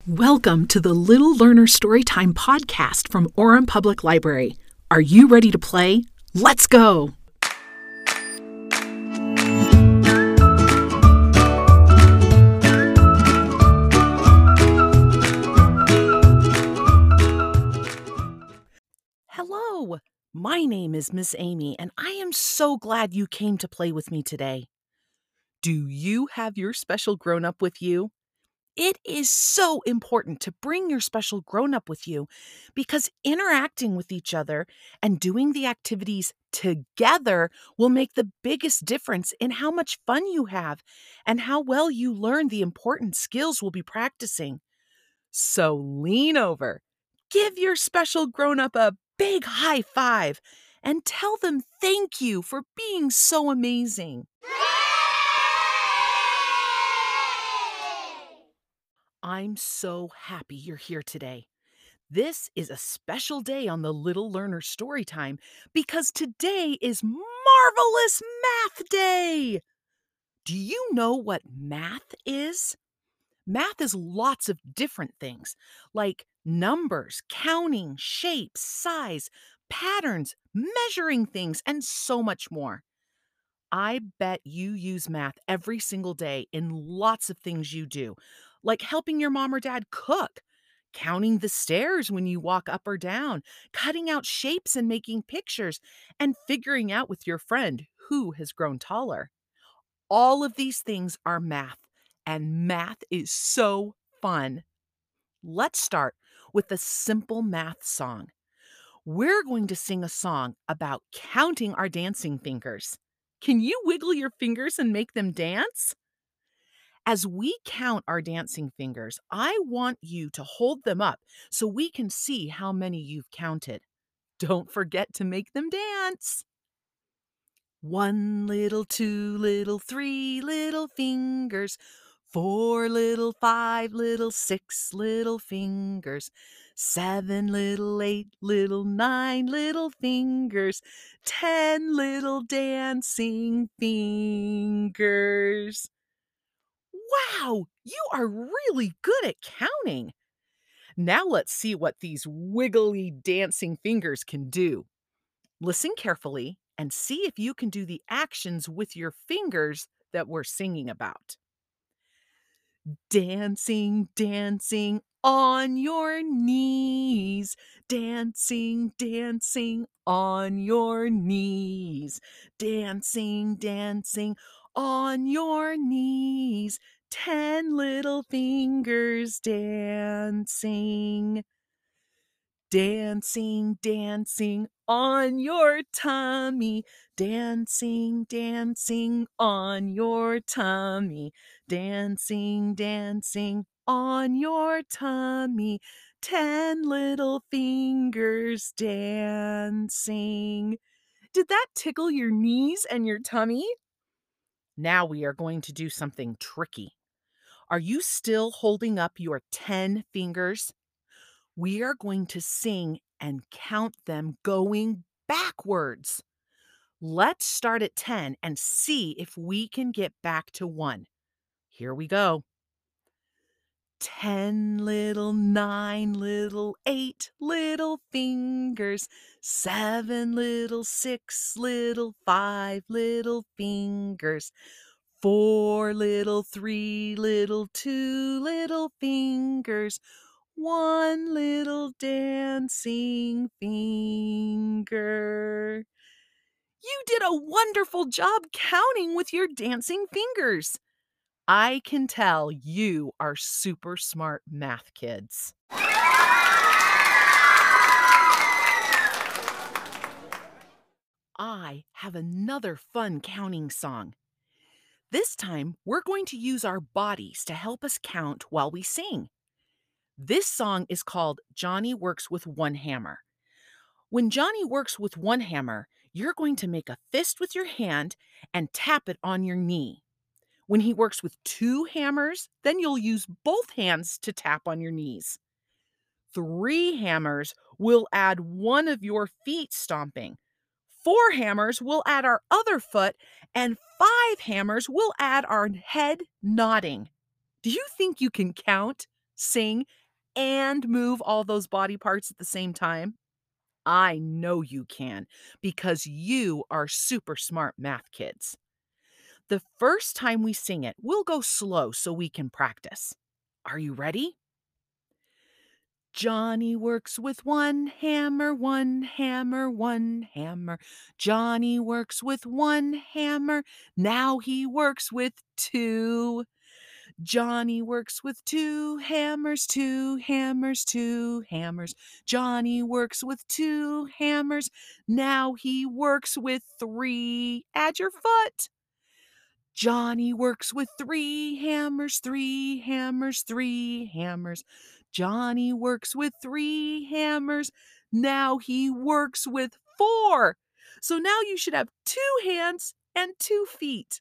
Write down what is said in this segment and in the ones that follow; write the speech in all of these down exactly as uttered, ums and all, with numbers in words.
Welcome to the Little Learner Storytime podcast from Orem Public Library. Are you ready to play? Let's go! Hello, my name is Miss Amy, and I am so glad you came to play with me today. Do you have your special grown-up with you? It is so important to bring your special grown-up with you because interacting with each other and doing the activities together will make the biggest difference in how much fun you have and how well you learn the important skills we'll be practicing. So lean over, give your special grown-up a big high five, and tell them thank you for being so amazing. I'm so happy you're here today. This is a special day on the Little Learner Storytime because today is Marvelous Math Day. Do you know what math is? Math is lots of different things, like numbers, counting, shapes, size, patterns, measuring things, and so much more. I bet you use math every single day in lots of things you do, like helping your mom or dad cook, counting the stairs when you walk up or down, cutting out shapes and making pictures, and figuring out with your friend who has grown taller. All of these things are math, and math is so fun. Let's start with a simple math song. We're going to sing a song about counting our dancing fingers. Can you wiggle your fingers and make them dance? As we count our dancing fingers, I want you to hold them up so we can see how many you've counted. Don't forget to make them dance. One little, two little, three little fingers, four little, five little, six little fingers, seven little, eight little, nine little fingers, ten little dancing fingers. Wow, you are really good at counting. Now let's see what these wiggly dancing fingers can do. Listen carefully and see if you can do the actions with your fingers that we're singing about. Dancing, dancing on your knees. Dancing, dancing on your knees. Dancing, dancing on your knees. Ten little fingers dancing. Dancing, dancing on your tummy. Dancing, dancing on your tummy. Dancing, dancing on your tummy. Ten little fingers dancing. Did that tickle your knees and your tummy? Now we are going to do something tricky. Are you still holding up your ten fingers? We are going to sing and count them going backwards. Let's start at ten and see if we can get back to one. Here we go. Ten little, nine little, eight little fingers, seven little, six little, five little fingers, four little, three little, two little fingers, one little dancing finger. You did a wonderful job counting with your dancing fingers. I can tell you are super smart math kids. I have another fun counting song. This time, we're going to use our bodies to help us count while we sing. This song is called Johnny Works with One Hammer. When Johnny works with one hammer, you're going to make a fist with your hand and tap it on your knee. When he works with two hammers, then you'll use both hands to tap on your knees. Three hammers will add one of your feet stomping. Four hammers will add our other foot, and five hammers will add our head nodding. Do you think you can count? sing, and move all those body parts at the same time? I know you can because you are super smart math kids. The first time we sing it, we'll go slow so we can practice. Are you ready? Johnny works with one hammer, one hammer, one hammer. Johnny works with one hammer. Now he works with two. Johnny works with two hammers, two hammers, two hammers. Johnny works with two hammers. Now he works with three. Add your foot. Johnny works with three hammers, three hammers, three hammers. Johnny works with three hammers. Now he works with four. So now you should have two hands and two feet.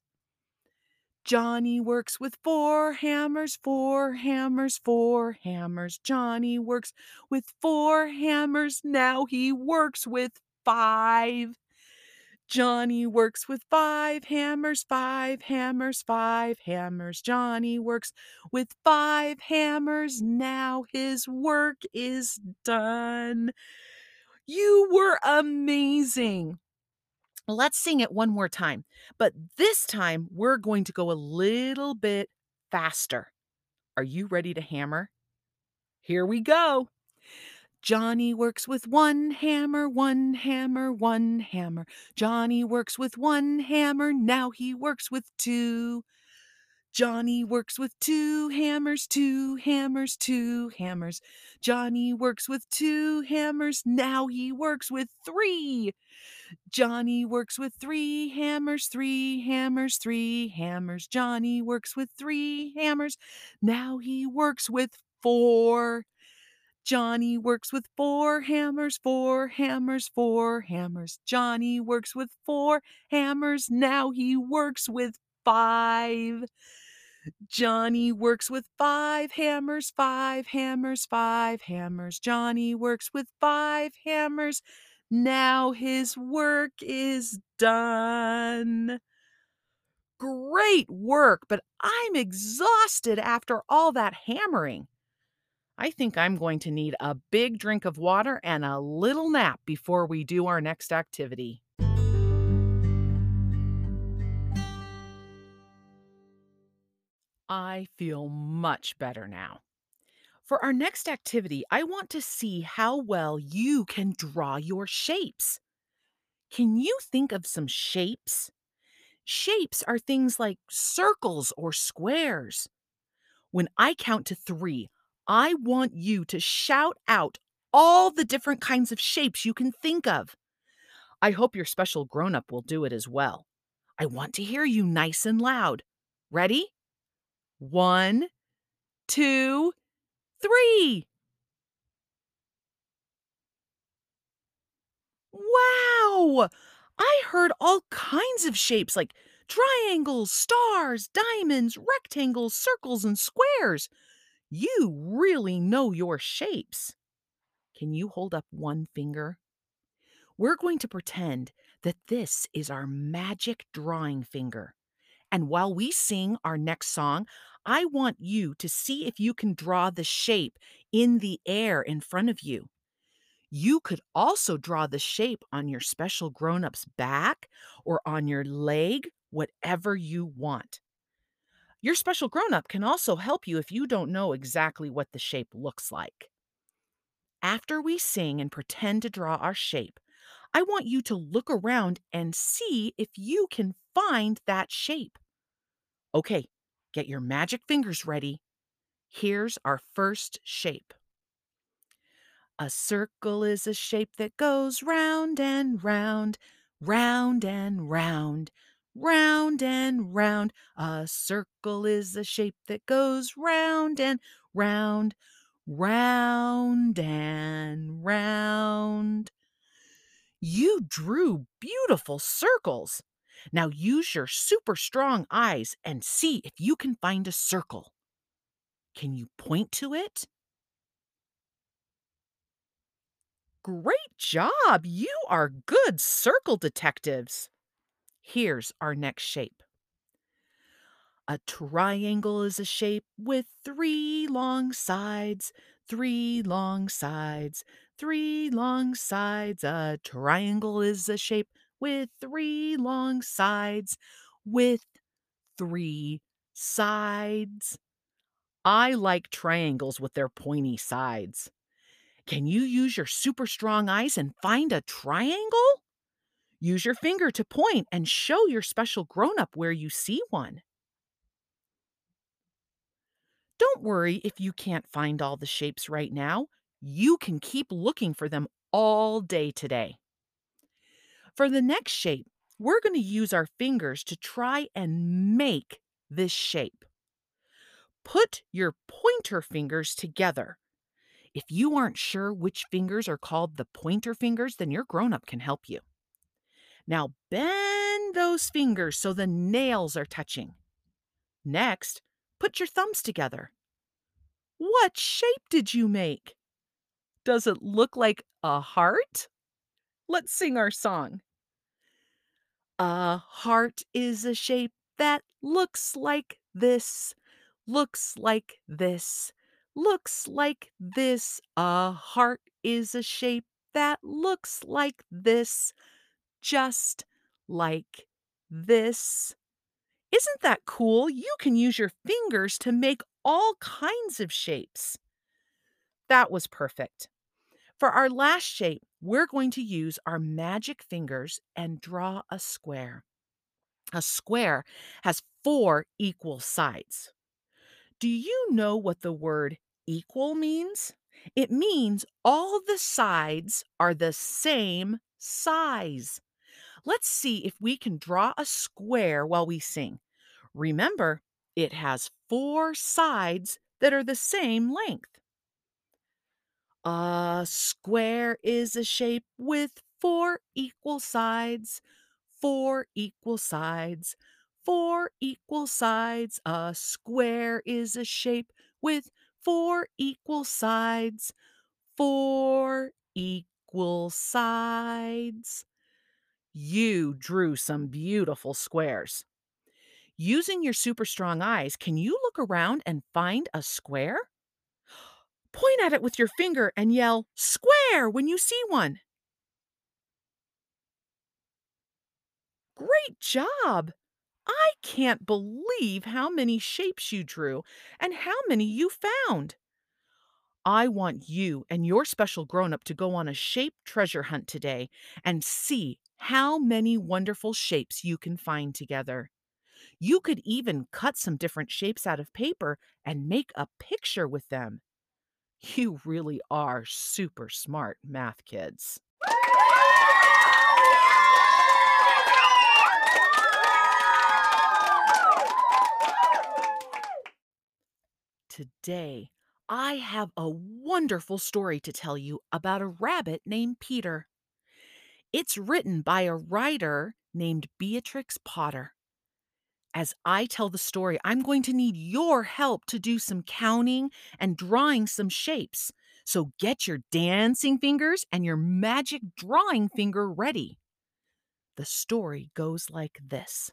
Johnny works with four hammers, four hammers, four hammers. Johnny works with four hammers. Now he works with five. Johnny works with five hammers, five hammers, five hammers. Johnny works with five hammers. Now his work is done. You were amazing. Let's sing it one more time, but this time we're going to go a little bit faster. Are you ready to hammer? Here we go. Johnny works with one hammer, one hammer, one hammer. Johnny works with one hammer, now he works with two. Johnny works with two hammers, two hammers, two hammers. Johnny works with two hammers, now he works with three. Johnny works with three hammers, three hammers, three hammers. Johnny works with three hammers, now he works with four. Johnny works with four hammers, four hammers, four hammers. Johnny works with four hammers, now he works with five. Johnny works with five hammers, five hammers, five hammers. Johnny works with five hammers, now his work is done. Great work, but I'm exhausted after all that hammering. I think I'm going to need a big drink of water and a little nap before we do our next activity. I feel much better now. For our next activity, I want to see how well you can draw your shapes. Can you think of some shapes? Shapes are things like circles or squares. When I count to three, I want you to shout out all the different kinds of shapes you can think of. I hope your special grown-up will do it as well. I want to hear you nice and loud. Ready? One, two, three. Wow! I heard all kinds of shapes like triangles, stars, diamonds, rectangles, circles, and squares. You really know your shapes. Can you hold up one finger? We're going to pretend that this is our magic drawing finger. And while we sing our next song, I want you to see if you can draw the shape in the air in front of you. You could also draw the shape on your special grown up's back or on your leg, whatever you want. Your special grown up can also help you if you don't know exactly what the shape looks like. After we sing and pretend to draw our shape, I want you to look around and see if you can find that shape. Okay, get your magic fingers ready. Here's our first shape. A circle is a shape that goes round and round, round and round, round and round. A circle is a shape that goes round and round, round and round. You drew beautiful circles. Now use your super strong eyes and see if you can find a circle. Can you point to it? Great job! You are good circle detectives. Here's our next shape. A triangle is a shape with three long sides, three long sides, three long sides. A triangle is a shape with three long sides, with three sides. I like triangles with their pointy sides. Can you use your super strong eyes and find a triangle? Use your finger to point and show your special grown up where you see one. Don't worry if you can't find all the shapes right now. You can keep looking for them all day today. For the next shape, we're going to use our fingers to try and make this shape. Put your pointer fingers together. If you aren't sure which fingers are called the pointer fingers, then your grown-up can help you. Now bend those fingers so the nails are touching. Next, put your thumbs together. What shape did you make? Does it look like a heart? Let's sing our song. A heart is a shape that looks like this, looks like this, looks like this. A heart is a shape that looks like this, just like this. Isn't that cool? You can use your fingers to make all kinds of shapes. That was perfect. For our last shape, we're going to use our magic fingers and draw a square. A square has four equal sides. Do you know what the word equal means? It means all the sides are the same size. Let's see if we can draw a square while we sing. Remember, it has four sides that are the same length. A square is a shape with four equal sides, four equal sides, four equal sides. A square is a shape with four equal sides, four equal sides. You drew some beautiful squares. Using your super strong eyes, can you look around and find a square? Point at it with your finger and yell, "Square!" when you see one. Great job! I can't believe how many shapes you drew and how many you found. I want you and your special grown-up to go on a shape treasure hunt today and see how many wonderful shapes you can find together. You could even cut some different shapes out of paper and make a picture with them. You really are super smart math kids. Today, I have a wonderful story to tell you about a rabbit named Peter. It's written by a writer named Beatrix Potter. As I tell the story, I'm going to need your help to do some counting and drawing some shapes. So get your dancing fingers and your magic drawing finger ready. The story goes like this.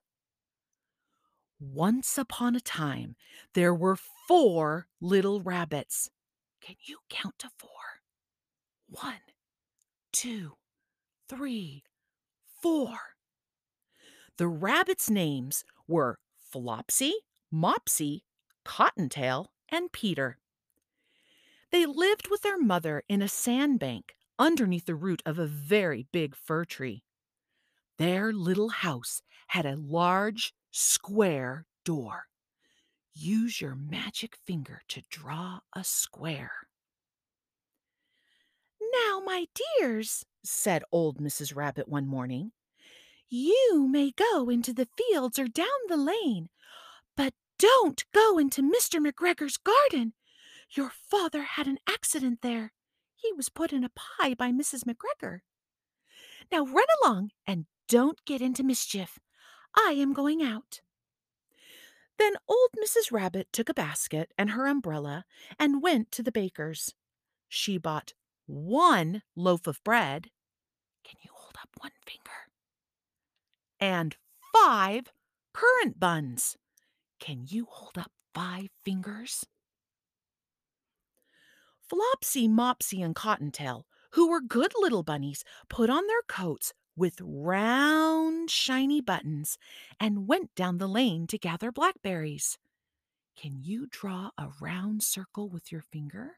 Once upon a time, there were four little rabbits. Can you count to four? One, two, three, four. The rabbits' names were Flopsy, Mopsy, Cottontail, and Peter. They lived with their mother in a sandbank underneath the root of a very big fir tree. Their little house had a large, square door. Use your magic finger to draw a square. "Now, my dears," said old Missus Rabbit one morning, "you may go into the fields or down the lane, but don't go into Mister McGregor's garden. Your father had an accident there. He was put in a pie by Missus McGregor. Now run along and don't get into mischief. I am going out." Then old Missus Rabbit took a basket and her umbrella and went to the baker's. She bought one loaf of bread. Can you hold up one finger? And five currant buns. Can you hold up five fingers? Flopsy, Mopsy, and Cottontail, who were good little bunnies, put on their coats with round, shiny buttons and went down the lane to gather blackberries. Can you draw a round circle with your finger?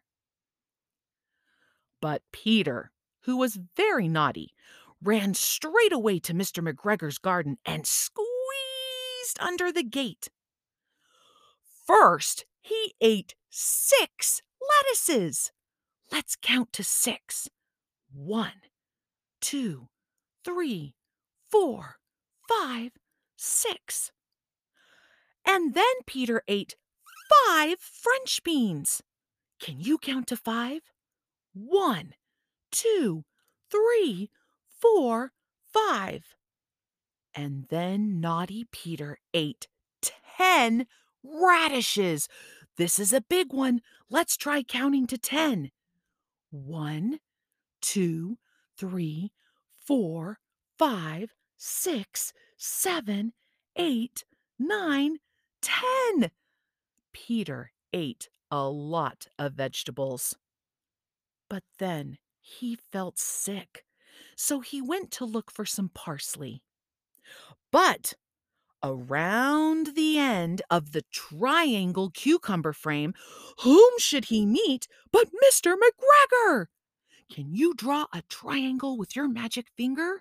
But Peter, who was very naughty, ran straight away to Mister McGregor's garden and squeezed under the gate. First, he ate six lettuces. Let's count to six. One, two, three, four, five, six. And then Peter ate five French beans. Can you count to five? One, two, three, four, five. And then naughty Peter ate ten radishes. This is a big one. Let's try counting to ten. One, two, three, four, five, six, seven, eight, nine, ten. Peter ate a lot of vegetables. But then he felt sick, so he went to look for some parsley. But around the end of the triangle cucumber frame, whom should he meet but Mister McGregor? Can you draw a triangle with your magic finger?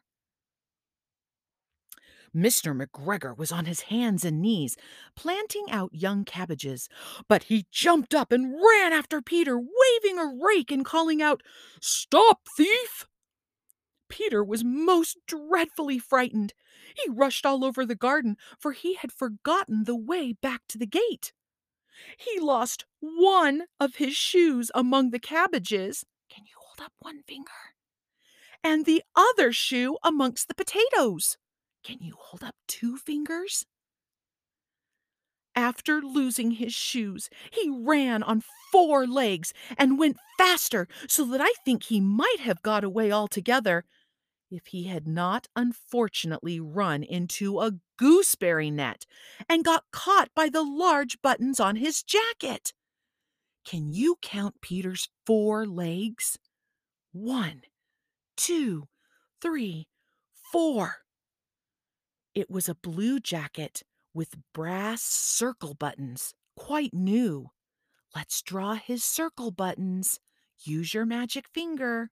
Mister McGregor was on his hands and knees, planting out young cabbages, but he jumped up and ran after Peter, waving a rake and calling out, "Stop, thief!" Peter was most dreadfully frightened. He rushed all over the garden, for he had forgotten the way back to the gate. He lost one of his shoes among the cabbages. Can you hold up one finger? And the other shoe amongst the potatoes. Can you hold up two fingers? After losing his shoes, he ran on four legs and went faster, so that I think he might have got away altogether if he had not unfortunately run into a gooseberry net and got caught by the large buttons on his jacket. Can you count Peter's four legs? One, two, three, four. It was a blue jacket with brass circle buttons, quite new. Let's draw his circle buttons. Use your magic finger.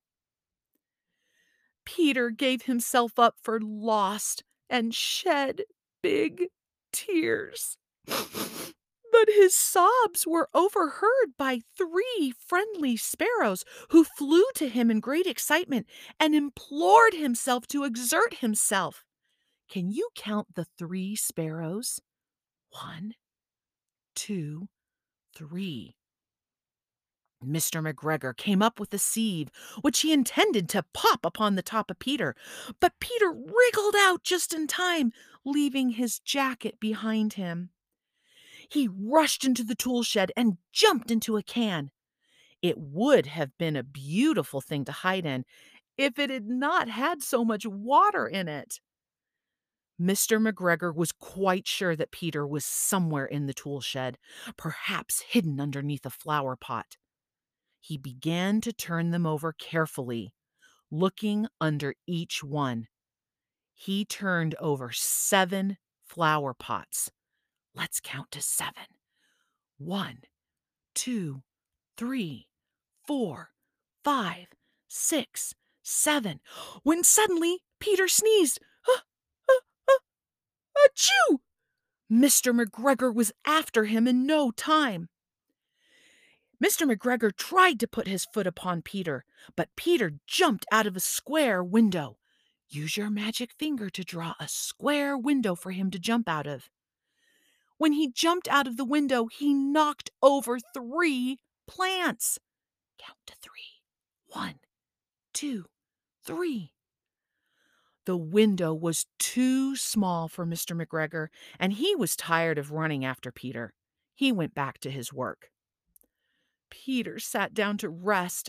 Peter gave himself up for lost and shed big tears. But his sobs were overheard by three friendly sparrows who flew to him in great excitement and implored himself to exert himself. Can you count the three sparrows? One, two, three. Mister McGregor came up with a sieve, which he intended to pop upon the top of Peter, but Peter wriggled out just in time, leaving his jacket behind him. He rushed into the tool shed and jumped into a can. It would have been a beautiful thing to hide in if it had not had so much water in it. Mister McGregor was quite sure that Peter was somewhere in the tool shed, perhaps hidden underneath a flower pot. He began to turn them over carefully, looking under each one. He turned over seven flower pots. Let's count to seven. One, two, three, four, five, six, seven. When suddenly Peter sneezed. Ah, ah, ah, achoo! Mister McGregor was after him in no time. Mister McGregor tried to put his foot upon Peter, but Peter jumped out of a square window. Use your magic finger to draw a square window for him to jump out of. When he jumped out of the window, he knocked over three plants. Count to three. One, two, three. The window was too small for Mister McGregor, and he was tired of running after Peter. He went back to his work. Peter sat down to rest.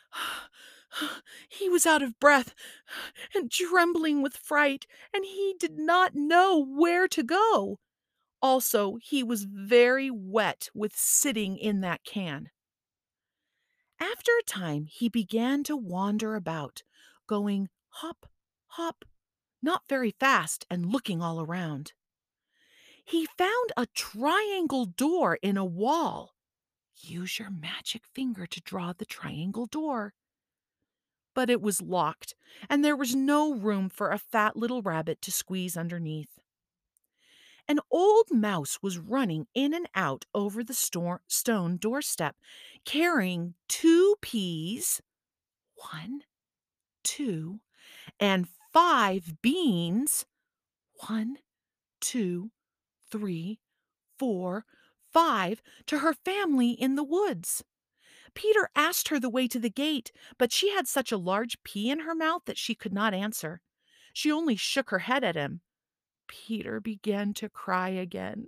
He was out of breath and trembling with fright, and he did not know where to go. Also, he was very wet with sitting in that can. After a time, he began to wander about, going hop, hop, not very fast, and looking all around. He found a triangle door in a wall. Use your magic finger to draw the triangle door. But it was locked, and there was no room for a fat little rabbit to squeeze underneath. An old mouse was running in and out over the store, stone doorstep, carrying two peas, one, two, and five beans, one, two, three, four, five, to her family in the woods. Peter asked her the way to the gate, but she had such a large pea in her mouth that she could not answer. She only shook her head at him. Peter began to cry again.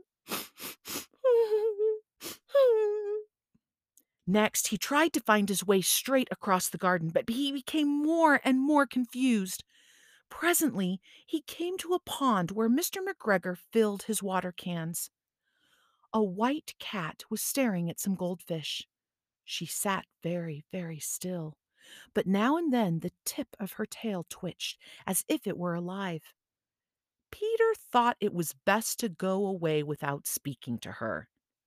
Next, he tried to find his way straight across the garden, but he became more and more confused. Presently, he came to a pond where Mister McGregor filled his water cans. A white cat was staring at some goldfish. She sat very, very still, but now and then the tip of her tail twitched as if it were alive. Peter thought it was best to go away without speaking to her.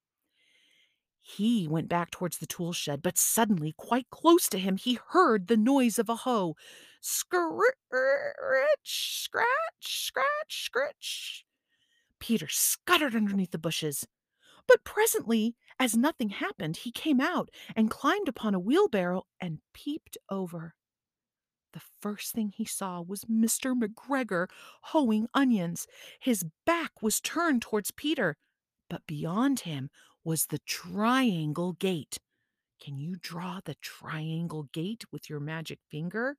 He went back towards the tool shed, but suddenly, quite close to him, he heard the noise of a hoe. Scritch, scratch, scratch, scritch. Peter scuttered underneath the bushes. But presently, as nothing happened, he came out and climbed upon a wheelbarrow and peeped over. The first thing he saw was Mister McGregor hoeing onions. His back was turned towards Peter, but beyond him was the triangle gate. Can you draw the triangle gate with your magic finger?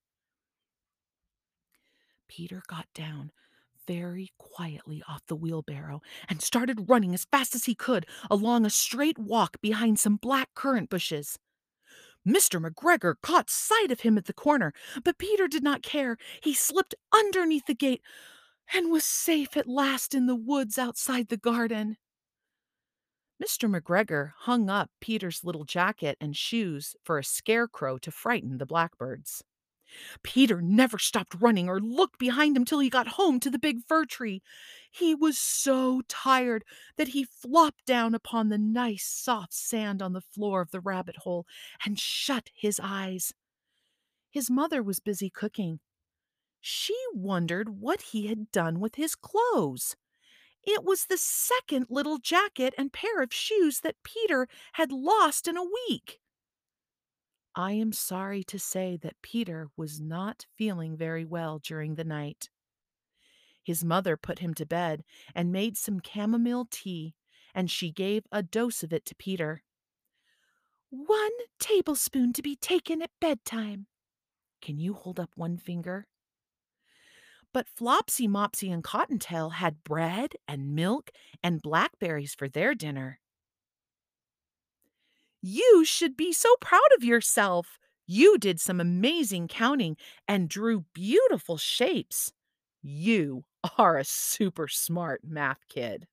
Peter got down very quietly off the wheelbarrow and started running as fast as he could along a straight walk behind some black currant bushes. Mister McGregor caught sight of him at the corner, but Peter did not care. He slipped underneath the gate and was safe at last in the woods outside the garden. Mister McGregor hung up Peter's little jacket and shoes for a scarecrow to frighten the blackbirds. Peter never stopped running or looked behind him till he got home to the big fir tree. He was so tired that he flopped down upon the nice soft sand on the floor of the rabbit hole and shut his eyes. His mother was busy cooking. She wondered what he had done with his clothes. It was the second little jacket and pair of shoes that Peter had lost in a week. I am sorry to say that Peter was not feeling very well during the night. His mother put him to bed and made some chamomile tea, and she gave a dose of it to Peter. One tablespoon to be taken at bedtime. Can you hold up one finger? But Flopsy, Mopsy, and Cottontail had bread and milk and blackberries for their dinner. You should be so proud of yourself. You did some amazing counting and drew beautiful shapes. You are a super smart math kid.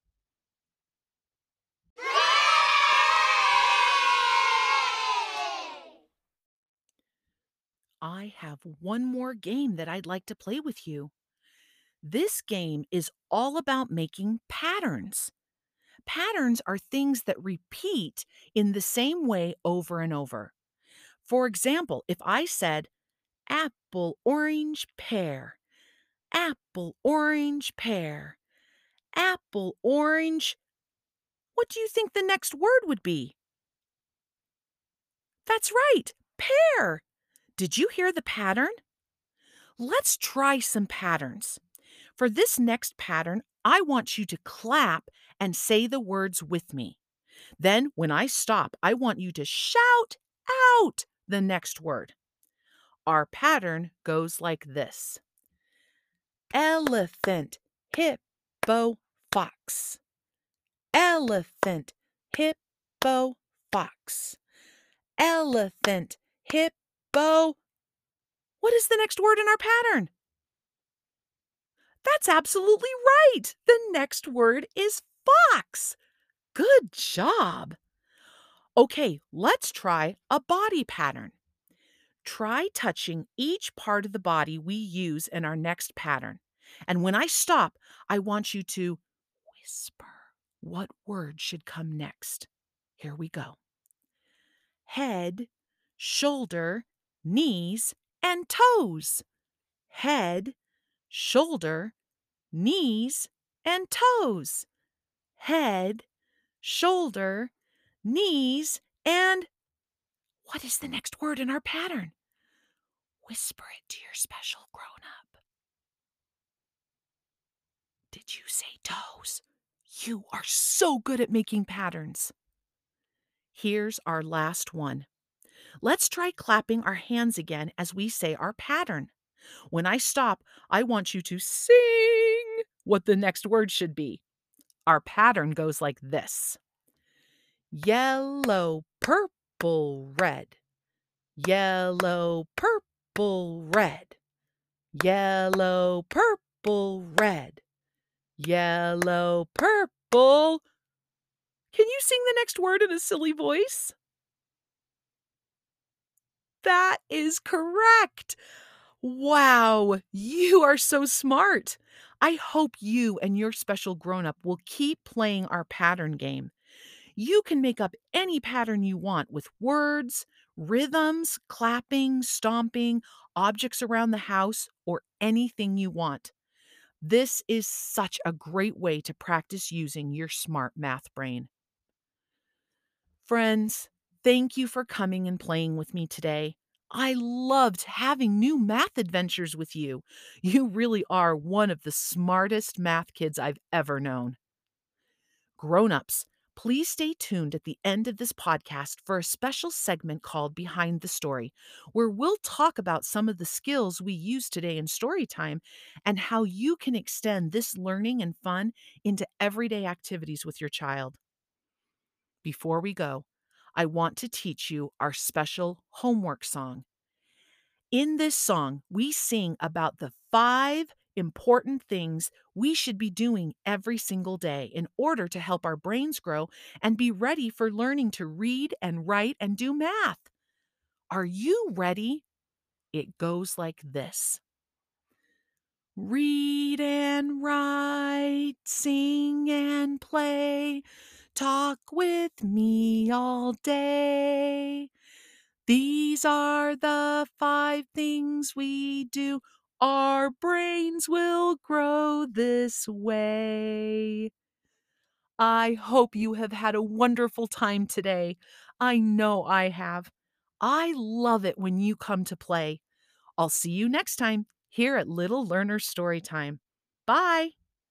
I have one more game that I'd like to play with you. This game is all about making patterns. Patterns are things that repeat in the same way over and over. For example, if I said apple, orange, pear, apple, orange, pear, apple, orange, what do you think the next word would be? That's right, pear. Did you hear the pattern? Let's try some patterns. For this next pattern, I want you to clap and say the words with me. Then, when I stop, I want you to shout out the next word. Our pattern goes like this: elephant, hippo, fox. Elephant, hippo, fox. Elephant, hippo. What is the next word in our pattern? That's absolutely right. The next word is fox. Good job. Okay, let's try a body pattern. Try touching each part of the body we use in our next pattern. And when I stop, I want you to whisper what word should come next. Here we go. Head, shoulder, knees, and toes. Head, shoulder, knees, and toes. Head, shoulder, knees, and what is the next word in our pattern? Whisper it to your special grown-up. Did you say toes? You are so good at making patterns. Here's our last one. Let's try clapping our hands again as we say our pattern. When I stop, I want you to sing what the next word should be. Our pattern goes like this. Yellow, purple, red. Yellow, purple, red. Yellow, purple, red. Yellow, purple. Can you sing the next word in a silly voice? That is correct. Wow, you are so smart. I hope you and your special grown-up will keep playing our pattern game. You can make up any pattern you want with words, rhythms, clapping, stomping, objects around the house, or anything you want. This is such a great way to practice using your smart math brain. Friends, thank you for coming and playing with me today. I loved having new math adventures with you. You really are one of the smartest math kids I've ever known. Grown-ups, please stay tuned at the end of this podcast for a special segment called Behind the Story, where we'll talk about some of the skills we use today in story time and how you can extend this learning and fun into everyday activities with your child. Before we go, I want to teach you our special homework song. In this song, we sing about the five important things we should be doing every single day in order to help our brains grow and be ready for learning to read and write and do math. Are you ready? It goes like this. Read and write, sing and play, talk with me all day. These are the five things we do. Our brains will grow this way. I hope you have had a wonderful time today. I know I have. I love it when you come to play. I'll see you next time here at Little Learner Storytime. Bye.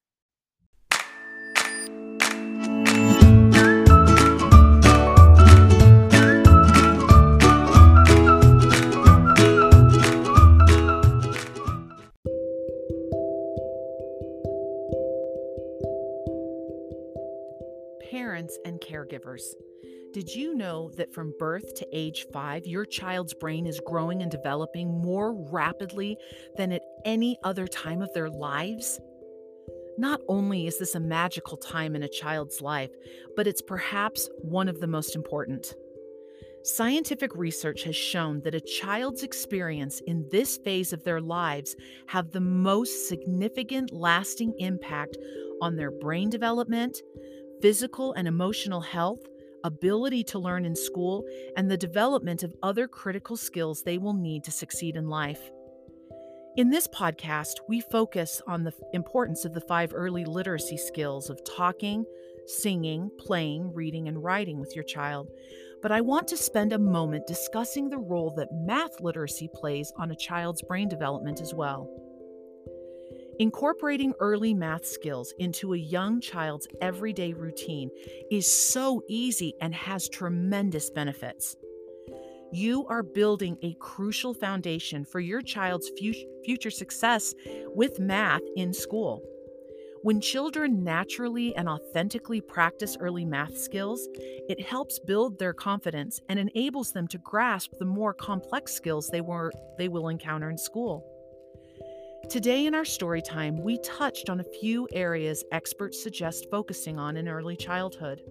Parents and caregivers, did you know that from birth to age five, your child's brain is growing and developing more rapidly than at any other time of their lives? Not only is this a magical time in a child's life, but it's perhaps one of the most important. Scientific research has shown that a child's experience in this phase of their lives have the most significant lasting impact on their brain development, physical and emotional health, ability to learn in school, and the development of other critical skills they will need to succeed in life. In this podcast, we focus on the importance of the five early literacy skills of talking, singing, playing, reading, and writing with your child. But I want to spend a moment discussing the role that math literacy plays on a child's brain development as well. Incorporating early math skills into a young child's everyday routine is so easy and has tremendous benefits. You are building a crucial foundation for your child's future success with math in school. When children naturally and authentically practice early math skills, it helps build their confidence and enables them to grasp the more complex skills they, were, they will encounter in school. Today in our story time, we touched on a few areas experts suggest focusing on in early childhood.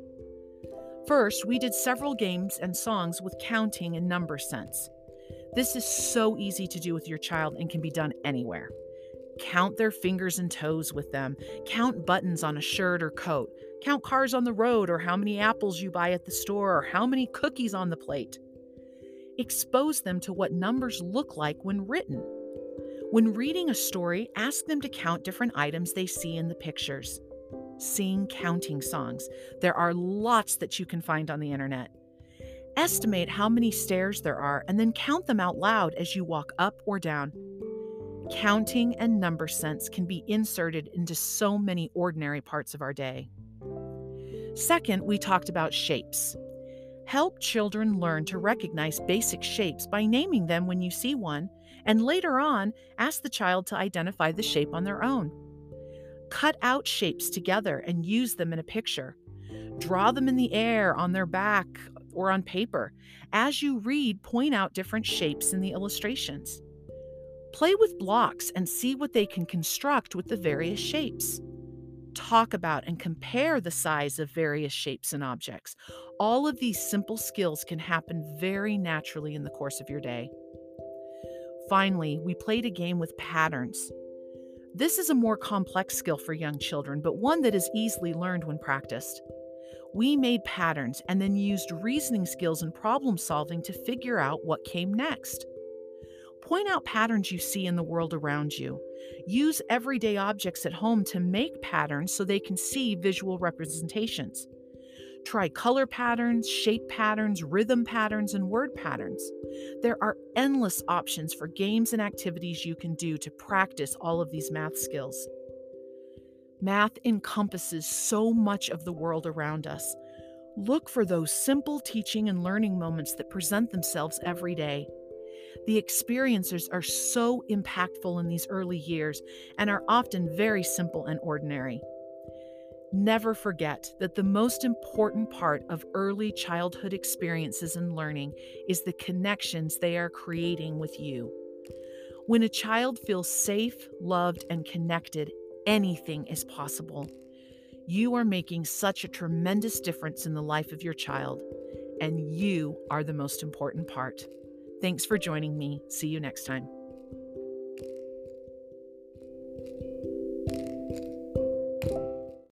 First, we did several games and songs with counting and number sense. This is so easy to do with your child and can be done anywhere. Count their fingers and toes with them. Count buttons on a shirt or coat. Count cars on the road or how many apples you buy at the store or how many cookies on the plate. Expose them to what numbers look like when written. When reading a story, ask them to count different items they see in the pictures. Sing counting songs. There are lots that you can find on the internet. Estimate how many stairs there are and then count them out loud as you walk up or down. Counting and number sense can be inserted into so many ordinary parts of our day. Second, we talked about shapes. Help children learn to recognize basic shapes by naming them when you see one, and later on, ask the child to identify the shape on their own. Cut out shapes together and use them in a picture. Draw them in the air, on their back, or on paper. As you read, point out different shapes in the illustrations. Play with blocks and see what they can construct with the various shapes. Talk about and compare the size of various shapes and objects. All of these simple skills can happen very naturally in the course of your day. Finally, we played a game with patterns. This is a more complex skill for young children, but one that is easily learned when practiced. We made patterns and then used reasoning skills and problem solving to figure out what came next. Point out patterns you see in the world around you. Use everyday objects at home to make patterns so they can see visual representations. Try color patterns, shape patterns, rhythm patterns, and word patterns. There are endless options for games and activities you can do to practice all of these math skills. Math encompasses so much of the world around us. Look for those simple teaching and learning moments that present themselves every day. The experiences are so impactful in these early years and are often very simple and ordinary. Never forget that the most important part of early childhood experiences and learning is the connections they are creating with you. When a child feels safe, loved, and connected, anything is possible. You are making such a tremendous difference in the life of your child, and you are the most important part. Thanks for joining me. See you next time.